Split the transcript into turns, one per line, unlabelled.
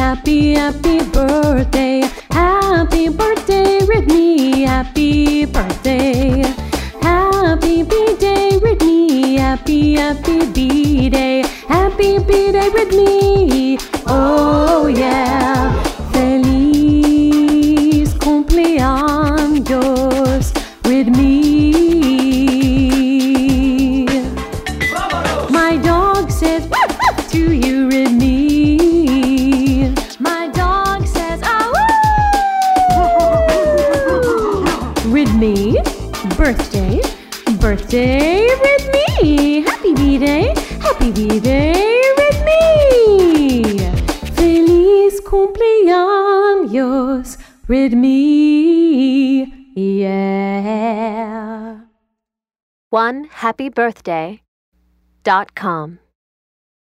happy, happy birthday. Happy birthday with me. Happy birthday. Happy B-Day with me. Happy, happy B-Day. Happy B-Day with me. Oh yeah. Feliz cumpleaños with me. My dog says to you with me. My dog says with me. Birthday, birthday with me. Happy B-Day, happy B-Day with me. Feliz cumpleaños with me. Yeah.
OneHappyBirthday.com